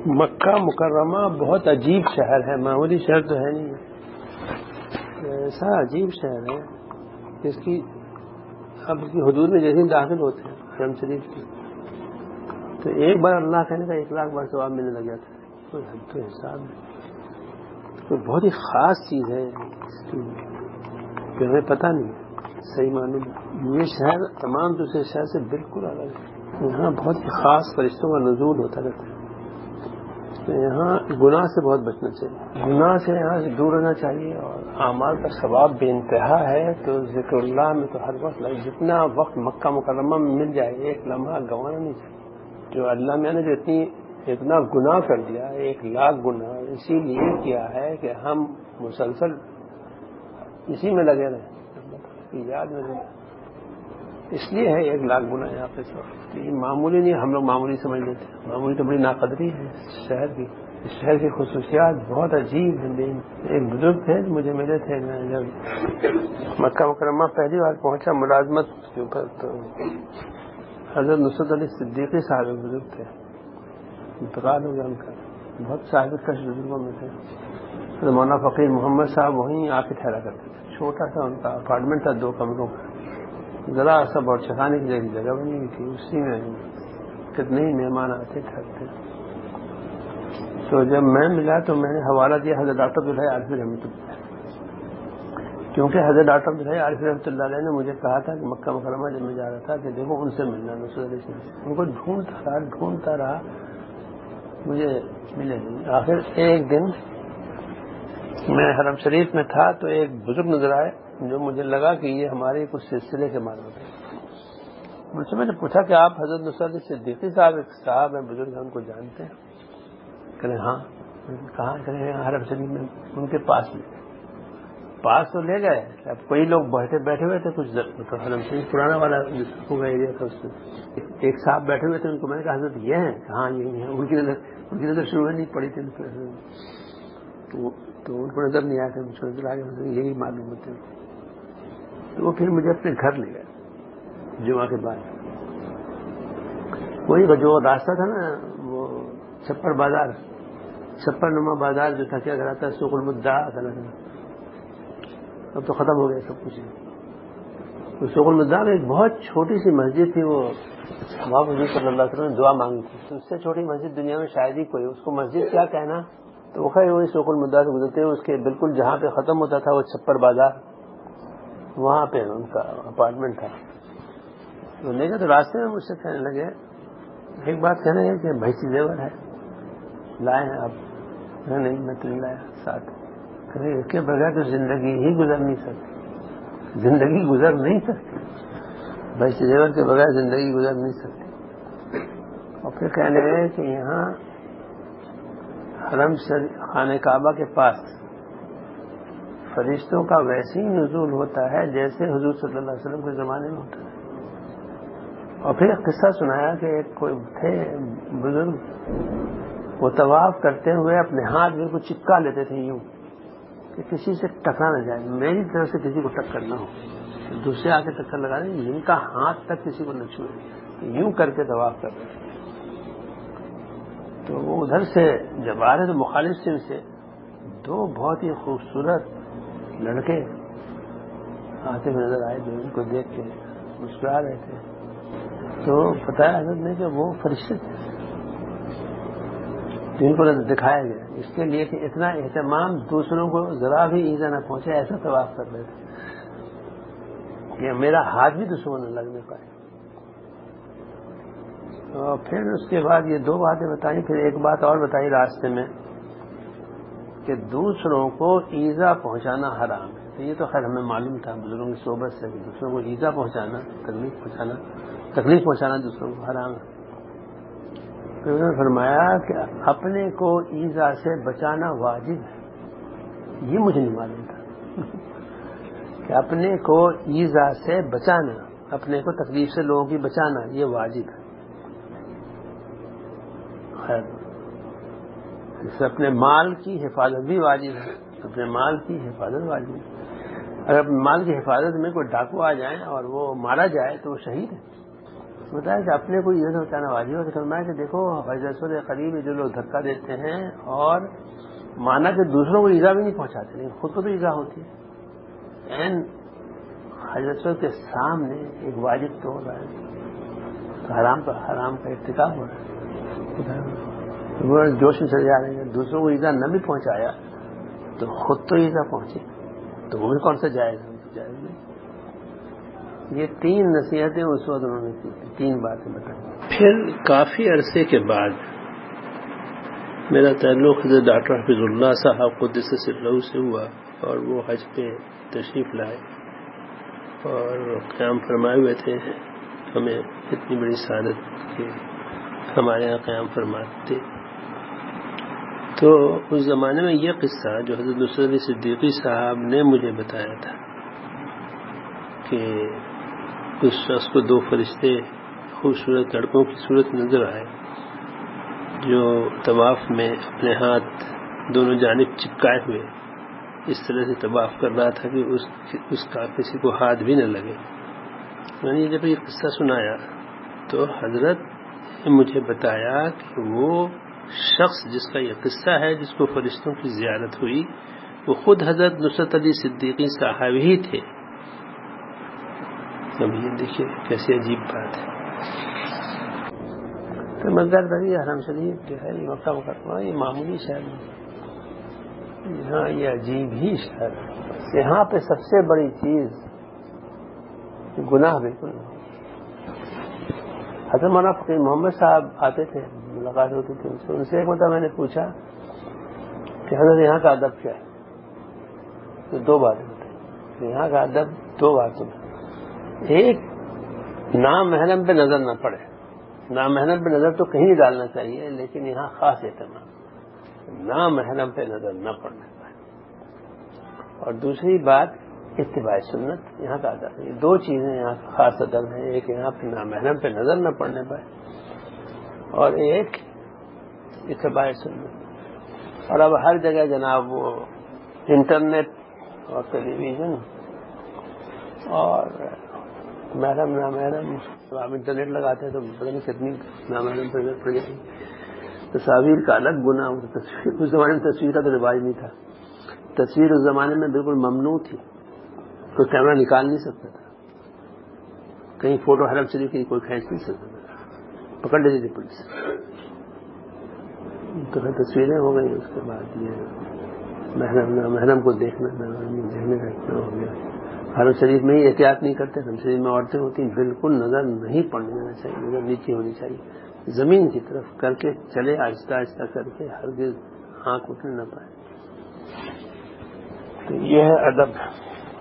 مکہ مکرمہ بہت عجیب شہر ہے، معمولی شہر تو ہے نہیں، ایسا عجیب شہر ہے کہ اس کی اب اس کی حدود میں جیسے داخل ہوتے ہیں حرم شریف کی تو ایک بار اللہ کہنے کا 1,00,000 بار ثواب ملنے لگ جاتا ہے، کوئی حد تو حساب نہیں، کوئی بہت ہی خاص چیز ہے اس کی کہ ہمیں پتہ نہیں صحیح معنی میں۔ یہ شہر تمام دوسرے شہر سے بالکل الگ ہے، یہاں بہت ہی خاص فرشتوں کا نزول ہوتا رہتا ہے، تو یہاں گناہ سے بہت بچنا چاہیے، گناہ سے یہاں سے دور رہنا چاہیے، اور اعمال کا ثواب بے انتہا ہے، تو ذکر اللہ میں تو ہر وقت لگے، جتنا وقت مکہ مکرمہ میں مل جائے ایک لمحہ گنوانا نہیں چاہیے۔ جو اللہ میں نے جو اتنا گناہ کر دیا، 1,00,000 گناہ اسی لیے کیا ہے کہ ہم مسلسل اسی میں لگے رہیں، اللہ تعالیٰ کی یاد میں رہیں، اس لیے ہے 1,00,000 گناہ یہاں پہ سب۔ یہ معمولی نہیں، ہم لوگ معمولی سمجھ لیتے ہیں، معمولی تو بڑی ناقدری ہے شہر کی۔ اس شہر کی خصوصیات بہت عجیب ہیں۔ ایک بزرگ تھے مجھے ملے تھے، میں جب مکہ مکرمہ پہلی بار پہنچا ملازمت کے اوپر، تو حضرت نصرت علی صدیقی صاحب ایک بزرگ تھے، انتقال ہو گیا ان کا، بہت صاحب کش بزرگوں میں تھے۔ حضرت مولانا فقیر محمد صاحب وہیں آ کے ٹھہرا کرتے تھے، چھوٹا سا ان کا اپارٹمنٹ تھا 2 کمروں کا، ذرا سا بہت چھکانے کی جگہ بنی ہوئی تھی، اسی میں کتنے ہی مہمان آتے ٹھہرتے۔ تو جب میں ملا تو میں نے حوالہ دیا حضرت ڈاکٹر عبدالحی عارفی رحمۃ اللہ، کیونکہ حضرت ڈاکٹر عبدالحی عارفی رحمۃ اللہ علیہ نے مجھے کہا تھا کہ مکہ مکرمہ جب میں جا رہا تھا کہ دیکھو ان سے ملنا، نصرت علی سے ان کو ڈھونڈتا رہا مجھے ملے نہیں۔ آخر ایک دن میں حرم شریف میں تھا تو ایک بزرگ نظر آئے جو مجھے لگا کہ یہ ہمارے کچھ سلسلے کے معلوم ہے۔ مجھ سے میں نے پوچھا کہ آپ حضرت نصرت علی صدیقی صاحب ایک صاحب ہیں، بزرگ ہیں، ان کو جانتے ہیں؟ کہنے ہاں۔ کہاں؟ کہنے حرم شریف میں ان کے پاس تو لے گئے، اب کئی لوگ بیٹھے ہوئے تھے، کچھ حرم شریف پرانا والا ہوگا ایریا تھا، اس میں ایک صاحب بیٹھے ہوئے تھے، ان کو میں نے کہا حضرت یہ ہیں؟ کہاں یہ ہیں؟ ان کی نظر شروع میں نہیں پڑی تھی، تو ان کو نظر نہیں آیا تھا، مجھ کو نظر آ گیا یہی معلوم ہوتے ہیں۔ تو وہ پھر مجھے اپنے گھر لے گئے جمعہ کے بعد، وہی جو راستہ تھا نا وہ چھپر نما بازار جو تھا، کیا کراتا ہے سوق المدعا، اب تو ختم ہو گیا سب کچھ۔ تو سوق المدعا میں ایک بہت چھوٹی سی مسجد تھی، وہ وہاں حضور صلی اللہ علیہ وسلم نے دعا مانگی تھی، تو اس سے چھوٹی مسجد دنیا میں شاید ہی کوئی، اس کو مسجد کیا کہنا۔ تو وہ خیر وہی سوق المدعا سے گزرتے ہوئے اس کے بالکل جہاں پہ ختم ہوتا تھا وہ چھپر بازار، وہاں پہ ان کا اپارٹمنٹ تھا۔ تو لے گئے تو راستے میں مجھ سے کہنے لگے، ایک بات کہنے لگے کہ بھیسی زیور ہے لائے ہیں آپ؟ نہیں میں تو نہیں لایا ساتھ۔ اس کے بغیر تو زندگی ہی گزر نہیں سکتی، زندگی گزر نہیں سکتی، بھیسی زیور کے بغیر زندگی گزر نہیں سکتی۔ اور پھر کہنے لگے کہ یہاں حرم خانہ کعبہ کے پاس فرشتوں کا ویسے ہی نزول ہوتا ہے جیسے حضور صلی اللہ علیہ وسلم کے زمانے میں ہوتا ہے۔ اور پھر ایک قصہ سنایا کہ ایک کوئی تھے بزرگ، وہ طواف کرتے ہوئے اپنے ہاتھ بالکل چپکا لیتے تھے یوں کہ کسی سے ٹکرا نہ جائے، میری طرف سے کسی کو ٹکر نہ ہو، دوسرے آ کے ٹکر لگا دیں، جن کا ہاتھ تک کسی کو نہ چھوئے، یوں کر کے طواف کرتے تھے۔ تو وہ ادھر سے جب آ رہے تو مخالف سن سے 2 بہت ہی خوبصورت لڑکے آتے ہوئے نظر آئے، جو ان کو دیکھ کے مسکرا رہے تھے۔ تو بتایا حضرت نے کہ وہ فرشتے تھے جن کو دکھایا گیا، اس کے لیے کہ اتنا اہتمام دوسروں کو ذرا بھی ایزا نہ پہنچے، ایسا طواف کر رہے تھے کہ میرا ہاتھ بھی دوسروں نہ لگنے پائے۔ اور پھر اس کے بعد یہ 2 باتیں بتائیں، پھر ایک بات اور بتائی راستے میں کہ دوسروں کو ایزا پہنچانا حرام ہے۔ تو یہ تو خیر ہمیں معلوم تھا بزرگوں کی صحبت سے کہ دوسروں کو ایزا پہنچانا، تکلیف پہنچانا دوسروں کو حرام ہے۔ پھر انہوں نے فرمایا کہ اپنے کو ایزا سے بچانا واجب ہے، یہ مجھے نہیں معلوم تھا کہ اپنے کو ایزا سے بچانا، اپنے کو تکلیف سے لوگوں کی بچانا یہ واجب ہے۔ خیر اس سے اپنے مال کی حفاظت بھی واجب ہے، اپنے مال کی حفاظت واجب ہے۔ اگر مال کی حفاظت میں کوئی ڈاکو آ جائیں اور وہ مارا جائے تو وہ شہید ہے، بتایا کہ اپنے کو یہ پہنچانا واجب ہے. فرمایا کہ دیکھو رسول قریب جو لوگ دھکا دیتے ہیں اور مانا کہ دوسروں کو ایزا بھی نہیں پہنچاتے لیکن خود کو تو ایزا ہوتی ہے. این حضرت کے سامنے ایک واجب تو ہو رہا ہے, حرام کا ارتکاب ہو رہا ہے, وہ جوش میں چلے جا رہے ہیں. دوسروں کو ایزا نہ بھی پہنچایا تو خود تو ایزا پہنچے تو وہ بھی کون سا جائز نہیں. یہ 3 نصیحتیں اس وقت انہوں نے کی, 3 باتیں بتائیں. پھر کافی عرصے کے بعد میرا تعلق حضرت ڈاکٹر حفیظ اللہ صاحب قدس سرہ سے ہوا اور وہ حج پہ تشریف لائے اور قیام فرمائے ہوئے تھے. ہمیں اتنی بڑی سعادت کہ ہمارے یہاں قیام فرماتے تھے. تو اس زمانے میں یہ قصہ جو حضرت نصرت علی صدیقی صاحب نے مجھے بتایا تھا کہ اس شخص کو 2 فرشتے خوبصورت لڑکوں کی صورت نظر آئے جو طواف میں اپنے ہاتھ دونوں جانب چپکائے ہوئے اس طرح سے طواف کر رہا تھا کہ اس کا کسی کو ہاتھ بھی نہ لگے. میں نے جب یہ قصہ سنایا تو حضرت نے مجھے بتایا کہ وہ شخص جس کا یہ قصہ ہے جس کو فرشتوں کی زیارت ہوئی وہ خود حضرت نصرت علی صدیقی صاحب ہی تھے. اب یہ دیکھیے کیسی عجیب بات ہے. تو مگر بھائی حرم شریف جو ہے یہ مکہ مکرمہ یہ معمولی شہر نہیں, یہاں یہ عجیب ہی شہر ہے. یہاں پہ سب سے بڑی چیز گناہ بالکل نہیں. حضرت مولانا فقیر محمد صاحب آتے تھے, ملاقات ہوتی تھی ان سے ایک مرتبہ میں نے پوچھا کہ حضرت یہاں کا ادب کیا ہے, تو 2 باتیں بتائیں. یہاں کا ادب 2 باتوں میں, ایک نامحرم پہ نظر نہ پڑے. نامحرم پہ نظر تو کہیں ڈالنا چاہیے لیکن یہاں خاص اہتمام نامحرم پہ نظر نہ پڑنے پائے. اور دوسری بات اتباع سنت یہاں کا ادب. یہ 2 چیزیں یہاں کا خاص ادب ہے. ایک یہاں پہ نامحرم پہ نظر نہ پڑنے پائے اور ایک اتباع سنت. اور اب ہر جگہ جناب وہ انٹرنیٹ اور ٹیلی ویژن اور محرم نامحرم, آپ انٹرنیٹ لگاتے ہیں تو پتہ نہیں کتنی نامحرم پہ نظر پڑ جائے. تصاویر کا الگ گناہ. اس زمانے میں تصویر کا تو رواج نہیں تھا. تصویر اس زمانے میں بالکل ممنوع تھی, کوئی کیمرہ نکال نہیں سکتا تھا, کہیں فوٹو حرم شریف کی کوئی کھینچ نہیں سکتا تھا, پکڑ لیتی تھی پولیس. تو پھر تصویریں ہو گئی. اس کے بعد یہ محرم نامحرم کو دیکھنے کا اتنا ہو گیا. حرم شریف میں ہی احتیاط نہیں کرتے. حرم شریف میں عورتیں ہوتی ہیں بالکل نظر نہیں پڑنے دینا چاہیے, نظر نیچے ہونی چاہیے, زمین کی طرف کر کے چلے آہستہ آہستہ کر کے, ہرگز آنکھ اٹھنے نہ پائے. تو یہ ہے ادب.